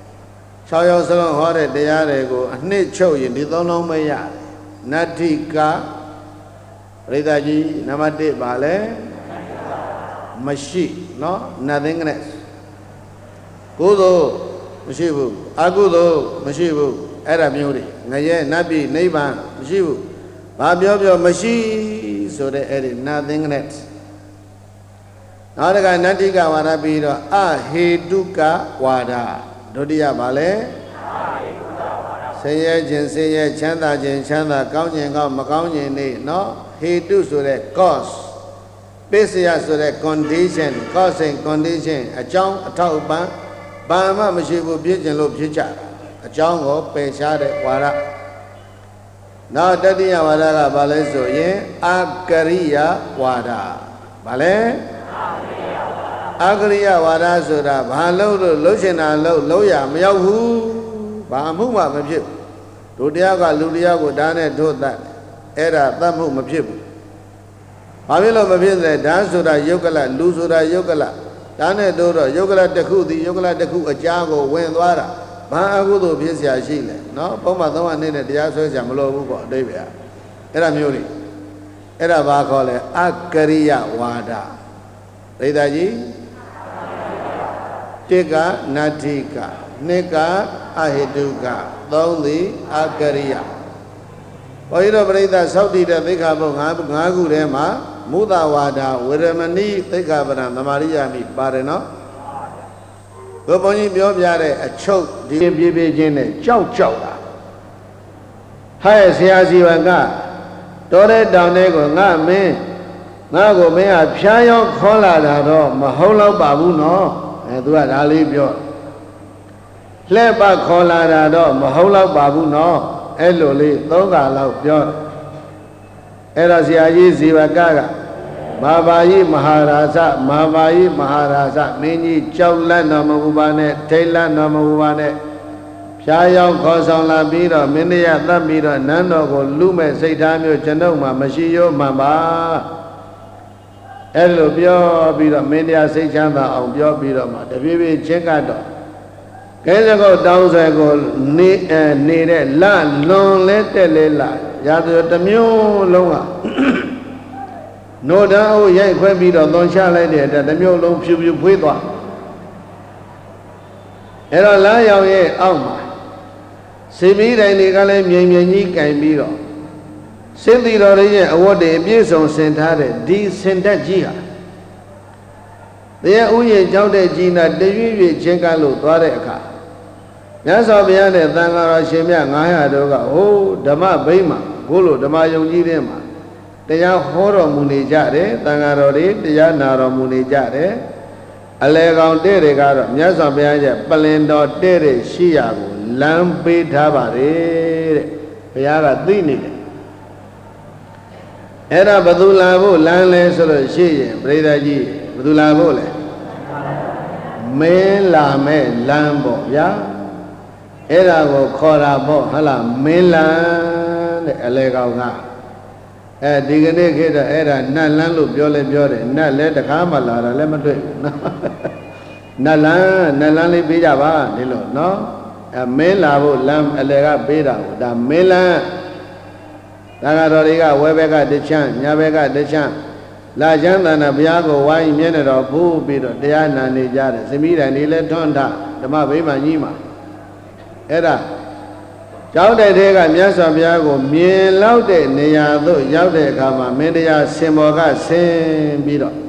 6ယောက်စလုံးဟောတဲ့တရားတွေကိုအနှစ်ချုပ်ရင်ဒီ3လုံးမရတယ်နတ္ထိကပရိသတ်ကြီးနံပါတ်1ပါလဲမရှိနော် nothingness ကုသိုလ်မရှိဘူးအကုသိုလ်မရှိဘူးအဲ့ဒါမျိုးတွေငရဲနတ်ပြည်နိဗ္ဗာန်မရှိဘူးဘာပြောပြောမရှိဆိုတဲ့အဲ့ဒီ nothingness နောက်တစ်ခါနတ္တိကဝါဒပြီးတော့အဟေတုကဝါဒဒုတိယပါလဲဆင်းရဲခြင်းဆင်းရဲချမ်းသာခြင်းချမ်းသာကောင်းခြင်းကောင်းမကောင်းခြင်းနေနော်ဟေတုဆိုတဲ့ cause ပစ္စယဆိုတဲ့ condition cause and condition အကြောင်းအထောက်အပံ့ဘာမှမရှိဘူးဖြစ်ခြင်းလို့ဖြစ်ကြအကြောင်းကိုပယ်ရှားတဲ့ဝါဒနောက်တတိယဝါဒကဘာလဲဆိုရင်အကရိယဝါဒဘာလဲအကရိယဝါဒဆိုတာဘာလို့လှုပ်ရှင်တာလှုပ်ရမရောက်ဘူးဘာမှုမှမဖြစ်ဘူးတို့တရားကလူတရားကိုဓာတ်နဲ့ထိုးတတ်အဲ့ဒါတတ်မှုမဖြစ်ဘူးဘာဖြစ်လို့မဖြစ်လဲဓာတ်ဆိုတာယုတ်ကလလူဆိုတာယုတ်ကလဓာတ်နဲ့ထိုးတော့ယုတ်ကလတစ်ခုသည်ယုတ်ကလတစ်ခုအကြားကိုဝင်သွားတာဘာအကုသိုလ်ဖြစ်เสียရှိလဲနော်ပုံမှန်3နှစ်နဲ့တရားဆွဲเสียမလိုဘူးပေါ့အတိပ္ပယ်အဲ့ဒါမျိုးတွေအဲ့ဒါဘာခေါ်လဲအကရိယဝါဒဒိဋ္ဌာကြီးတစ်ကနတ္ထိကနှစ်ကအဟိတုက3သည်အကရိယဘုရားတော်ပရိသတ်သောက်တည်တဲ့သိက္ခာပုဒ်5ခုထဲမှာမုဒဝါဒဝေရမဏိသိက္ခာပဒံသမာရိယာမိပါတယ်နော်ဘုန်းကြီးပြောပြတဲ့အချုပ်ဒီပြေးပြေးချင်းနဲ့ကြောက်တာဟဲ့ဆရာစီဝကတော်တဲ့တောင်ထဲကိုငါမင်းငါကိုမင်းကဖျားရောက်ခေါ်လာတာတော့မဟုတ်တော့ပါဘူးနော်သူကဒါလေးပြောလှဲ့ပတ်ခေါ်လာတာတော့မဟုတ်တော့ပါဘူးနော်အဲ့လိုလေး3ခါလောက်ပြောအဲ့တော့ဆရာကြီးဇီဝကမာဘာယိမဟာရာဇမာဘာယိမဟာရာဇမင်းကြီးကြောက်လန့်တော်မူပါနဲ့ထိတ်လန့်တော်မူပါနဲ့ဖြားရောက်ခေါ်ဆောင်လာပြီးတော့မင်းတရားသတ်ပြီးတော့နန်းတော်ကိုလူမဲ့စိတ်ထားမျိုးကျွန်ုပ်မှမရှိရောမှန်ပါအဲ့လိုပြောပြီးတော့မင်းတရားစိတ်ချမ်းသာအောင်ပြောပြီးတော့မှတပြေးပြေးချင်းကတော့ကဲစကုတ်တောင်းဆွဲကိုနေတဲ့လလွန်လဲတက်လဲလာရာသူတစ်မျိုးလုံးကနို့တန်းအိုးရိုက်ခွဲပြီးတော့သွန်ချလိုက်တဲ့အတွက်တစ်မျိုးလုံးဖြူဖြူဖွေးသွားအဲ့တော့လမ်းရောက်ရဲ့အောက်မှာစီမီတိုင်တွေကလည်းမြင်မြင်ကြီးကင်ပြီးတော့စင်တီတော်ရဲ့အဝတ်တွေအပြည့်စုံဆင်ထားတဲ့ဒီစင်တက်ကြီးဟာတရားဥယျာဉ်ကြောက်တဲ့ကြီးနာတရွေ့ရွေ့ချင်းကလို့သွားတဲ့အခါမြတ်စွာဘုရားနဲ့သံဃာတော်ရှင်မြတ်900တို့ကဟိုဓမ္မဗိမာန်ဘို့လို့ဓမ္မယုံကြီးတဲ့မှာတရားဟောတော်မူနေကြတယ်သံဃာတော်တွေတရားနာတော်မူနေကြတယ်အလဲကောင်တဲ့တွေကတော့မြတ်စွာဘုရားရဲ့ပလင်တော်တဲ့တဲ့ရှိရာကိုလမ်းပေးထားပါတယ်တဲ့ဘုရားကသိနေတယ်အဲ့ဒါဘယ်သူလာဖို့လမ်းလဲဆိုတော့ရှေ့ရင်ပရိသတ်ကြီးဘယ်သူလာဖို့လဲမင်းလာမဲ့လမ်းပေါ့ဗျာအဲ့ဒါကိုခေါ်တာပေါ့ဟုတ်လားမင်းလမ်းတဲ့အလေကောင်ကဒီကနေ့ခေတ်တော့အဲ့ဒါနတ်လန်းလို့ပြောလဲပြောတယ်နတ်လဲတခါမှလာတာလည်းမတွေ့ဘူးနော်နတ်လန်းလေးပေးကြပါဒီလိုနော်မင်းလာဖို့လမ်းအလေကပေးတာကိုဒါမင်းလန်းသာဃာတော်တွေကဝဲဘက်ကတချမ်းညာဘက်ကတချမ်းလာချမ်းသာနာဘုရားကိုဝိုင်းမျက်နှာတော်ဖူးပြီးတော့တရားနာနေကြတယ်သမိတိုင်နေလဲထွန်းထဓမ္မဗိမာန်ကြီးမှာအဲ့ဒါကျောင်းတဲ့ကမြတ်စွာဘုရားကိုမြင်လောက်တဲ့နေရာသို့ရောက်တဲ့အခါမှာမင်းတရားစင်ဘော်ကဆင်းပြီးတော့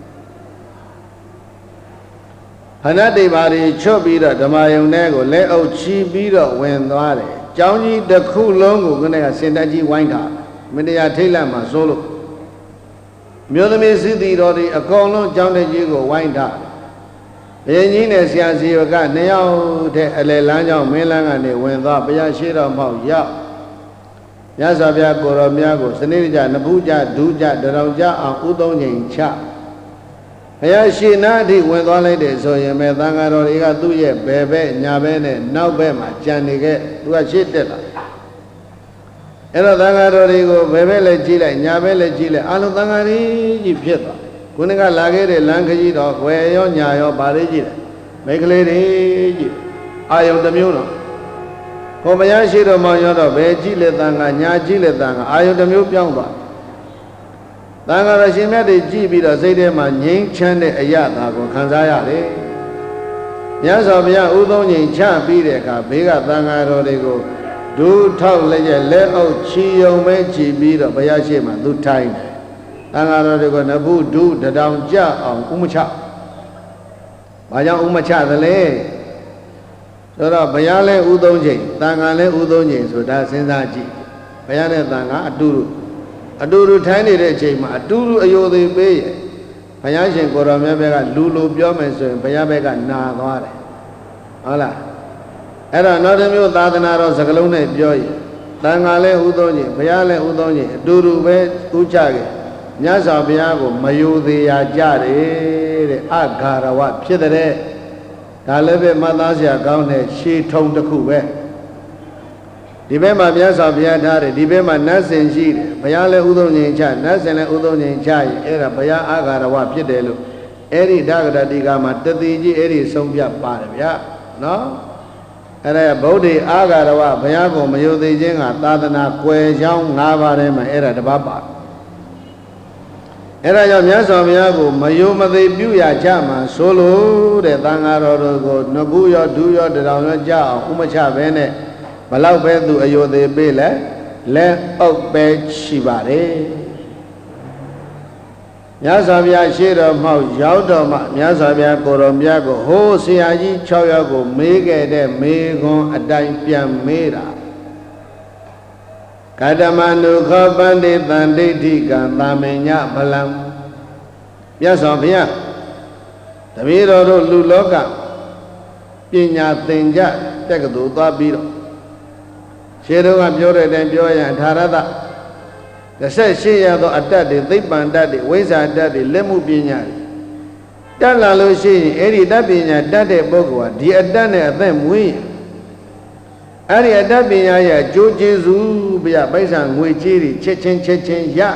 ဟနတိပါရီချွတ်ပြီးတော့ဓမ္မယုံထဲကိုလက်အုပ်ချီးပြီးတော့ဝင်သွားတယ်ကျောင်းကြီးတစ်ခုလုံးကိုခုနကစင်တက်ကြီးဝိုင်းထားမင်းတရားထိတ်လန့်မှာစိုးလို့မြို့သမီးစည်းတီတော်တွေအကုန်လုံးကျောင်းတဲ့ကြီးကိုဝိုင်းထားဘုရင်ကြီးနဲ့ဆရာစီကနှစ်ယောက်တဲ့အလယ်လမ်းကြောင်းမင်းလမ်းကနေဝင်သွားဘုရားရှိတော်မောက်ရောက်မြတ်စွာဘုရားကိုရောမြတ်ကိုစနစ်တကျနဖူးကြဒူးကြတရောင်ကြအောင်ဥသုံးချိန်ချဘုရားရှိနာအထိဝင်သွားလိုက်တယ်ဆိုရင်မဲ့သံဃာတော်တွေကသူ့ရဲ့ဘယ်ဘက်ညာဘက်နဲ့နောက်ဘက်မှာကြံနေခဲ့သူကရှေ့တက်လာအဲ့တော့သံဃာတော်တွေကိုဘယ်ဘက်လဲကြည့်လိုက်ညာဘက်လဲကြည့်လိုက်အလုံးသံဃာကြီးဖြစ်သွားခုနကလာခဲ့တဲ့လမ်းခကြီးတော့ွယ်ရောညာရောဗာလေးကြည့်တယ်မိန်းကလေးတွေကြည့်အာယုံတစ်မျိုးတော့ခေါ်မရရှိတော်မောင်ရောတော့ဘယ်ကြည့်လဲသံဃာညာကြည့်လဲသံဃာအာယုံတစ်မျိုးပြောင်းသွားသံဃာတော်ရှင်မြတ်တွေကြည့်ပြီးတော့စိတ်ထဲမှာငြိမ်းချမ်းတဲ့အရာသာကိုခံစားရတယ်မြတ်စွာဘုရားဥသုံးချိန်ချပြီးတဲ့အခါဘေးကသံဃာတော်တွေကိုဒူးထောက်လက်အုပ်ချီယုံပဲကြည့်ပြီးတော့ဘုရားရှိခိုးသူထိုင်တယ်သံဃာတော်တွေကနဖူးဒူးတတောင်ကြအောင်ဥမချဘာကြောင့်ဥမချသလဲဆိုတော့ဘုရားလဲဥသုံးချိန်သံဃာလဲဥသုံးချိန်ဆိုတာစဉ်းစားကြည့်ဘုရားနဲ့သံဃာအတူတူထိုင်နေတဲ့အချိန်မှာအတူတူအယိုသေးပေးရဲ့ဘုရားရှင်ကိုရောမြတ်ဘက်ကလူလိုပြောမယ်ဆိုရင်ဘုရားဘက်ကနာသွားတယ်ဟုတ်လားအဲ့တော့နောက်တစ်မျိုးသာသနာတော်စကလုံးနဲ့ပြောရင်သံဃာလဲဥသုံးချိန်ဘုရားလဲဥသုံးချိန်အတူတူပဲဥချခဲ့မြတ်စွာဘုရားကိုမယိုသေးရကြတယ်တဲ့အဂါရဝဖြစ်တဲ့ဒါလည်းပဲမှတ်သားစရာကောင်းတဲ့ရှေးထုံတစ်ခုပဲဒီဘက်မှာမြတ်စွာဘုရားထားတယ်ဒီဘက်မှာနတ်စင်ရှိတယ်ဘုရားလည်းဥသုံးချိန်ချနတ်စင်လည်းဥသုံးချိန်ချရင်အဲ့ဒါဘုရားအဂါရဝဖြစ်တယ်လို့အဲ့ဒီဓဂရတိကမှာတတိကြီးအဲ့ဒီဆုံးဖြတ်ပါတယ်ဗျာနော်အဲ့ဒါဗုဒ္ဓအာဂါရဝဘုရားကိုမယိုသေးခြင်းကသာသနာကွယ်ချောင်း၅ပါးထဲမှာအဲ့ဒါတစ်ပါးပါအဲ့ဒါကြောင့်မြတ်စွာဘုရားကိုမယိုမသိပြုရကြမှာဆိုလို့တဲ့သံဃာတော်တို့ကိုနဖူးရောဒူးရောတရောင်ရောကြအောင်ဥမချပဲနဲ့ဘလောက်ပဲသူအယိုသေးပေးလဲလက်အုပ်ပဲရှိပါတယ်မြတ်စွာဘုရားရှေ့တော်မှောက်ရောက်တော်မှမြတ်စွာဘုရားကိုယ်တော်မြတ်ကိုဟိုးဆရာကြီး6ယောက်ကိုမေးခဲ့တဲ့မေးခွန်းအတိုင်းပြန်မေးတာကတမနုခောပန္တိတန်ဒိဋ္ဌိကံသာမညဗလံမြတ်စွာဘုရားတပည့်တော်တို့လူလောကပညာသင်ကြတက္ကသိုလ်သွားပြီးတော့ရှေးတော်ကပြောတဲ့အတိုင်းပြောရင်အထာရတ18ရသောအတ္တတွေသိပ္ပံတတ်တွေဝိဇ္ဇာတတ်တွေလက်မှုပညာတွေတက်လာလို့ရှိရင်အဲ့ဒီတတ်ပညာတတ်တဲ့ပုဂ္ဂိုလ်ဟာဒီအတ္တနဲ့အသက်မွေးရင်အဲ့ဒီအတ္တပညာရဲ့အကျိုးကျေးဇူးပြပိုက်ဆံငွေကြေးတွေချက်ချင်းရ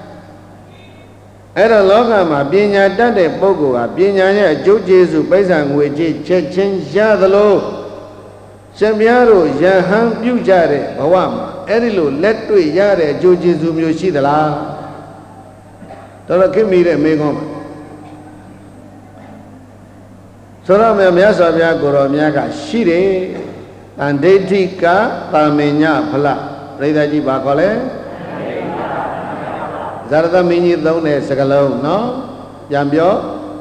အဲ့တော့လောကမှာပညာတတ်တဲ့ပုဂ္ဂိုလ်ဟာပညာရဲ့အကျိုးကျေးဇူးပိုက်ဆံငွေကြေးချက်ချင်းရသလိုရှင်ဘုရားတို့ယဟန်ပြုကြတဲ့ဘဝမှာအဲ့ဒီလိုလက်တွေ့ရတဲ့အကျိုးကျေးဇူးမျိုးရှိသလားတော်ခင်မိတဲ့မေးခွန်းပါဆိုတော့မြတ်စွာဘုရားကိုရောမြတ်ကရှိတယ်တန်ဒိဋ္ဌိကသာမညဖလပြိဿကြီးဘာခေါ်လဲဇာရသမင်းကြီးသုံးတဲ့စကားလုံးနော်ပြန်ပြော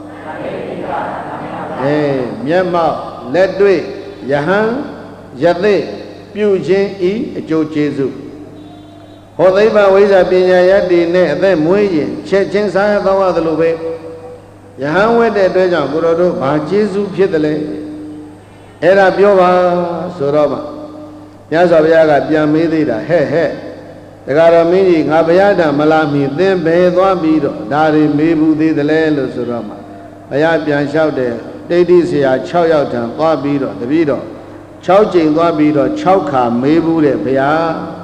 မျက်မှောက်လက်တွေ့ယဟန်ယသိပြုခြင်းဤအကျိုးကျေးဇူးဟောသိဗ္ဗဝိဇ္ဇာပညာယတ္တိနဲ့အသက်မွေးရင်ချက်ချင်းစားရသောသလိုပဲယဟန်ဝတ်တဲ့အတွက်ကြောင့်ကိုတော်တို့ဘာကျေးဇူးဖြစ်တယ်လဲ era piova soroma Yasaviaga Piamidida he the Garamini Gabayada Malami then Bedwa Bido Dari Mebu de the Lelo Soroma Ayapian shouted they did say a chow out and Wabido the Bido Chow Jing Wabido Chowka Mebu de Pia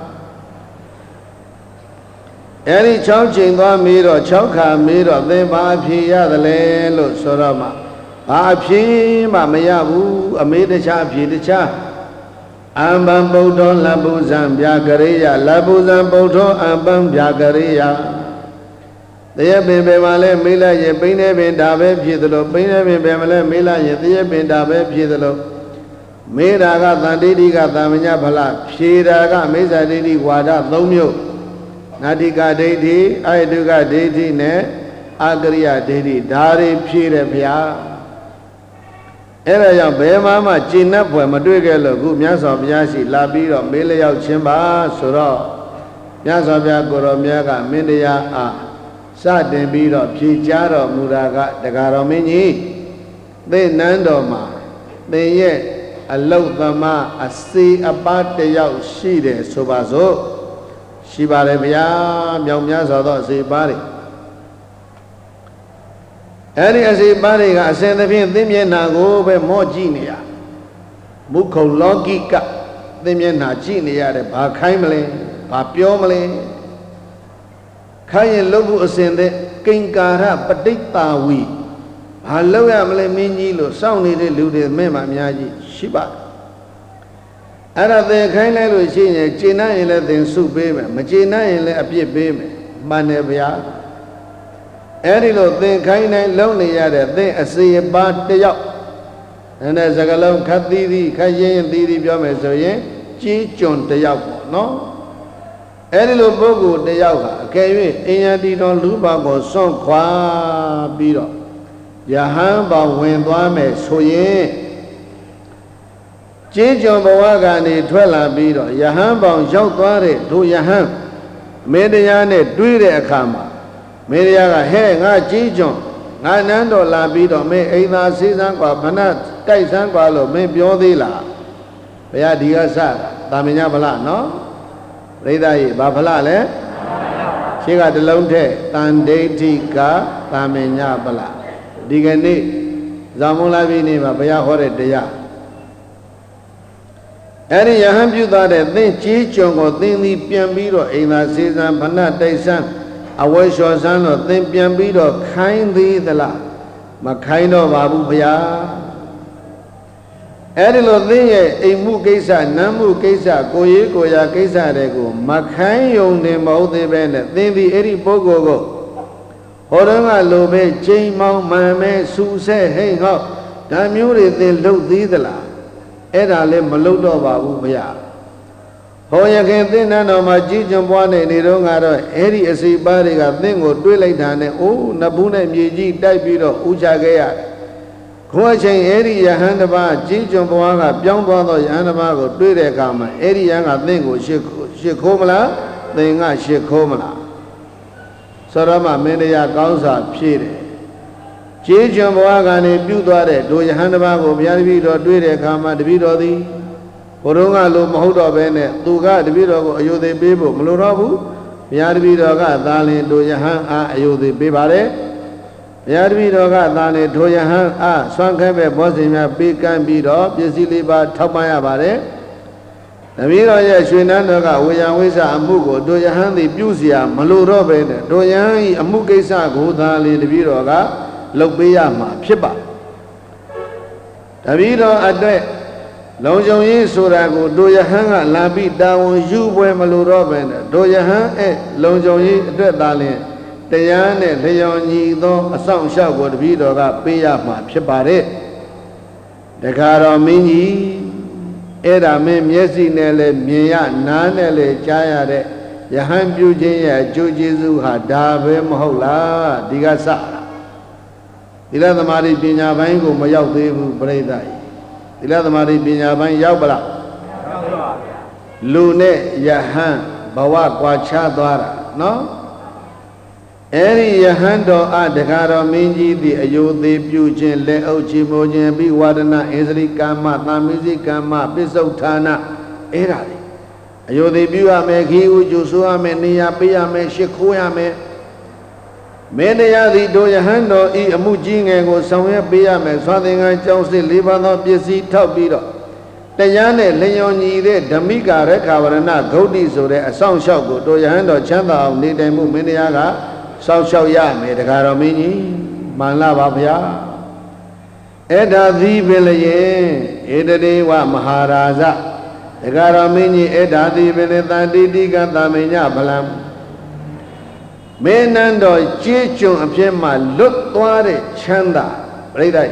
Any Chow Jing Wamido Chowka Mido then Bapia the Lelo Soroma Bapi Mamayabu Amida Chapi the Cha Ambam Bodo Labuzan Biagaria, Labuzan Bodo Ambam Biagaria. They have been Bemale Mila, Yebine bin Dabe Pidlo, Bine bin Bemale Mila, Yethia bin Dabe Pidlo. Miraga Tandiga Tamina Pala, Shiraga Mesa Didi Wada, Lomio, Natika Deity, Iduga Deity Ne, Agria Deity, Dari Pira Pia. Era young Bemama, China, Maduga, Gumias of Yasi, Labiro, Milio Chimba, Suro, Yasavia Goromiaga, Mindia, Satin Bido, Picharo, Muraga, the Garomini, they Nandoma, they yet a Lopama, a sea about the Yao Shide, Sobazo, Shibarevia, Yomias of the body. Any as a body, I send the Vimiana over more genia. Muko Logika, Vimiana genia, the Bakimele, Papiomele. Kayan Lobu ascended, King Gara, Padita we. Hello, Amle Minilo, sounded eluded Mema Miyaji, Shiba. And at the kind of China in the soup baby, Machina in the appear baby, Manevia. Any little thing kind of lonely at a thing I see about the yacht. And as a galon cut the Kayan Didi Biamesoye, Chichon the yacht, no? Any little bogo the yacht, came in Didon Luba was some qua beetle. Yahamba when Dwame soye. Chichon Bawagani, Twella beetle, Yahamba, Jotware, to Yaham. Mediane, do the Akama. Media hang a Jijon, Nanando Labido, may either season or Panat, Taisan Palo, may Biodila. Pea Diasa, Taminabala, no? Reda Babala, eh? She got the lone day, Tandetika, Taminabala. Digani, Zamula Vini, Babaya Hore Dea. Any Yaham you thought that then Chichon or Thinly Piambiro, either season, Panat, Taisan. I wish your son of them Piambido kindly the la Makaino Babupia Edilo thing a Mukesa, Namu Kesa, Koye Koya Kesa Rego, Makayon de Maude Bennett, then the Eri Bogogo Horanga Lobe, Jay Mount Mame, Suse, hey ho, Damuri de Lodidala Edale Maludo Babupia. Hoya can think none of my Jijan one and Nirongaro, Eddie as a body got thing or do like that, oh, Nabuna Miji, Daibido, Uchagaya. Quaching Eddie Yahandaba, Jijan Boanga, Biombo, Yanamago, do the Kama, Eddie Yanga thing or Shikomala, then I Shikomala. Sorama Media Gausa, Pire. Jijan Boanga and Budare, do Yahandaba, Biabido, do the Kama, the Bido. Porunga lo Mahuda Bene, Duga, the Bido, Ayode Bibo, Malorabu, Yadbidoga, Dali, do Yahan, Ayode Bibare, Yadbidoga, Dali, Toyahan, Swankabe, Bosimia, Big and Bido, Yesiliba, Topaya Bare, the Bido Yashinanaga, Wiyawisa, Amugo, do Yahan, the Busia, Maloro Bene, Doyan, Amukesa, Gudali, the Bidoga, Lokbiyama, Pipa. The Bido Adre. Longjong Surago, do ya hang a labi down you where Malurobin, do ya hang Longjong Darling, the Yane, the Yoni, a song shall go to be dog, pay up my Pipare. The Caro Mini, Eda Mem Yesi Nele, Mia, Nanele, Jayade, Yahan Buja, Jujizu, Hadabe, Mohola, Digasa. The other Mari Pina Bango, Mayau Devu, Breda. The other Mari Binyaban Yabla Lune Yahan Bawa Quacha Dwara, no? Eri Yahando Adagaro Minji, the Ayodhi Pujin, Leo Chimojin, Biwadana, Ezri Kama, Tamizi Kama, Pisotana, Eradi. Ayodhi Buame, Hiu, Josuame, Niapiame, Shikuame, Menayadi do Yahando, E. Amujing, and go somewhere Biame, something I chose the Libano, Pisi, Tobido. The Yane, Leoni, Damiga, Rekavarana, Godi, so a song shall go to Yahando, Chanda, Nidamu, Meniaga. Sao sao ya me de garo mini manla ba phya Eda thi bin yin edade wa maharaja de garo mini eda thi bin tantiti ka tamenya phalam Menan do che chun apyin ma lut twa de chanda Paritai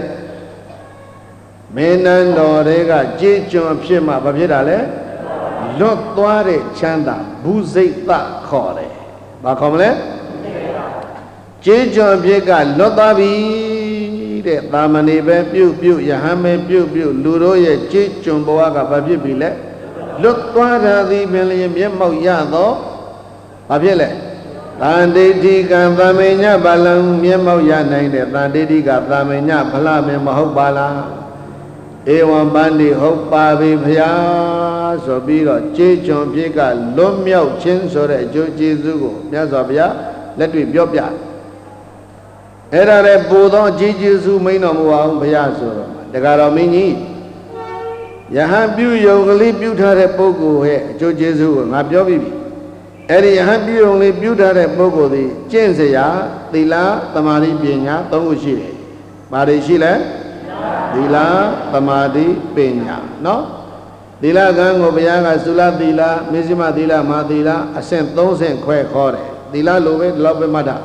Menan do de ka che chun apyin ma ba phit da le lut twa de chanda Bhusitta khaw de ba khaw ma le Chichon Pica Lotabi, the Tamani Pew, Yahame Pew, Luroye, Chichon Boaga, Babile, Lutwada, the Million Yemo Yado, Babile, Tandeti can Tamena Balam, Yemo Yana, Tandeti got Tamena, Palam, Mahobala, Ewan Bandi, Hope Babi Pia, Sobiro, Chichon Pica, Lomio, Chinsore, Jojizugo, Yazobia, let me be up. Era re Buddha Jijisu Mino Muang Piazo, the Garamini Yahan Bu Yogli Buta Pogo, Jojisu, Mabiobi. Eri Yahan Bu only Buta Pogo, the Jensea, Dila, Tamari Pina, Tongushi, Marishile, Dila, Tamadi Pina, no? Dila Gango Bianga Sula Dila, Mizima Dila, Madila, Ascent those and Quack Hore, Dila Love, Love Mada.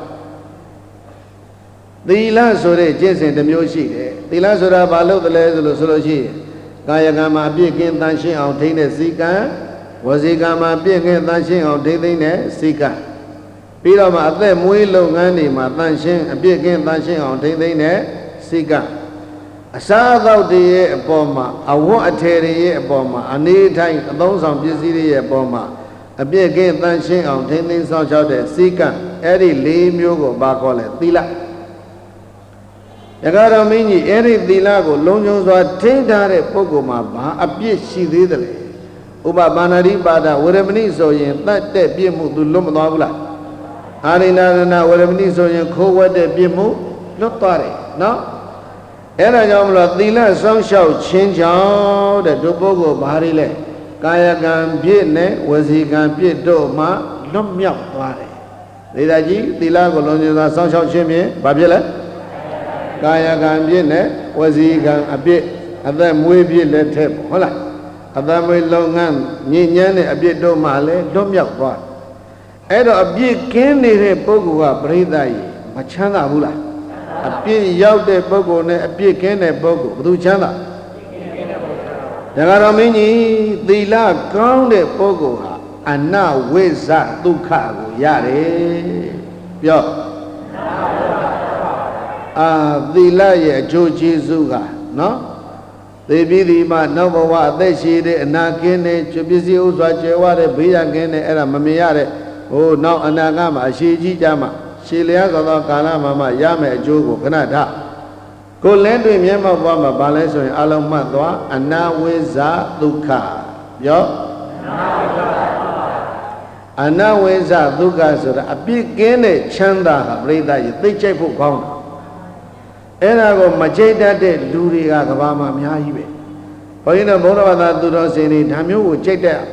The last Sore, Jason, the music, the last Sora Balo, the Leslo Sology, Gayagama Pikin Dancing on Tina Sika, was Igama Pikin Dancing on Tina Sika. Peter Mate Muilo Gandhi, Matanshin, a Pikin Dancing on Tina Sika. A south out the year Boma, a water terry Boma, a neat time, those on busy Boma, a Pikin Dancing on Tina South Sika, Eddie Lee Mugo Bakole, Tila. Yagara Mini, Eri Dilago, Lonjos are Tendare Pogoma, a bit she did. Uba Banari Bada, Weremaniso, that de Bimu to Lumadavla. Arina, Weremaniso, Kowa de Bimu, not Tare, no? Era Jamla Dila, some shout change out the Dubogo Barile. Kaya Gambiene, was he Gambier Doma, no Miao Tare. Lidaji, Dilago, Lonjos, some shout Chimney, Babila. Kaya Gambiene, was he gan a bit, and then we be let him. Hola, and then we long and Ninyane a bit do male, don't milk what. Edo a bit candy Pogua, Bredai, Machana Hula. A bit yaw de Pogo, a bit candy Pogo, Duchana. The Garamini, the la grounded Pogo, and now where's that Duka, Yare? Yo. The Laya Joji Zuga, no? They be the man, no what they see the Nakine, Chubisi Uzwachewa, Biagene, and Mamiare, oh, now Anagama, Shiji Jama, Shiliaga, Kalama, Yame, Jogo, Canada. Go lend him Yama Wama, Balanso, and Alamadwa, and now with Za Luka. Yo? And now with Za Luka, so a big gene Chanda, Reda, they check for Kong. Enago Majeda de Luriga Gavama Miahibe. For in a Bonavada Durosini, Tamu would check there.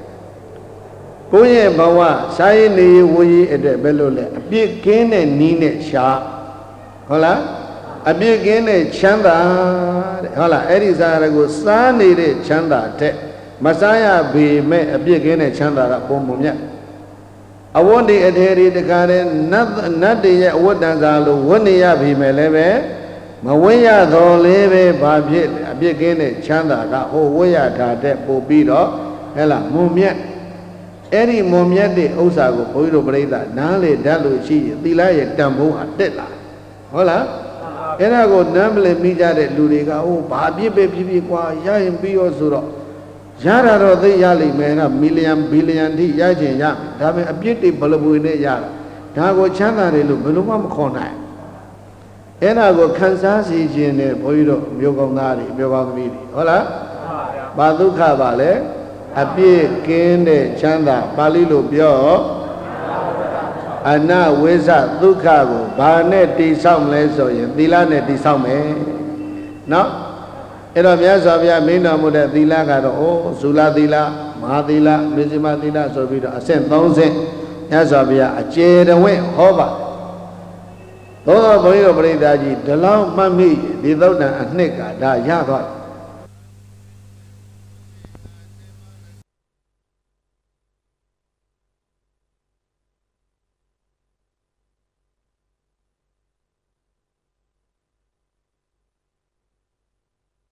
Goye Bawa, Sayini Wuyi at the Belole, a big cane and Nine Sha. Hola? A big cane Chanda, Hola, Edizarago, Sani Chanda, Te, Masaya be met a big cane Chanda, Bomumia. I want the adhere the garden, not the yet what does all one year be meleve. Mawaya do leve babit, a big in Chanda, oh, waya de Bobido, Ella, Mumia. Any Mumia de Osago, Oido Breda, Nale, Dalu, she, Dilaya, Dambo, and Della. Hola? And I go Namble Mija de Luriga, oh, Babi, baby, Yam Bio Suro. Yara the Yali man, a million billion, Yajin Yam, having a beauty Balabu in the yard. ဒါကိုချမ်းသာတယ်လို့ဘယ်လိုမှမခေါ်နိုင်အဲ့ဒါကိုခံစားစီခြင်းနဲ့ဘုန်းကြီးတို့မျိုးကောင်းသားတွေမျိုးကောင်းသမီးတွေဟုတ်လားဘာဒုက္ခပါလဲအပြည့်ကင်းတဲ့ချမ်းသာပါဠိလိုပြောအနဝိဇ္ဇဒုက္ခကိုဘာနဲ့တိဆောက်မလဲဆိုရင်သီလနဲ့တိဆောက်မယ်နော်အဲ့တော့မြတ်စွာဘုရားမင်းတော်မူတဲ့သီလကတော့အိုးဇူလသီလမဟာသီလမေဇိမသီလဆိုပြီးတော့အဆင့်30မြတ်စွာဘုရားအကျေတော်ဝင့်ဟောပါသောဘုန်းကြီးတို့ပရိသတ်ကြီးဒီလောက်မှတ်မိဒီသုတ်တန်အနှစ်ကဒါရသွား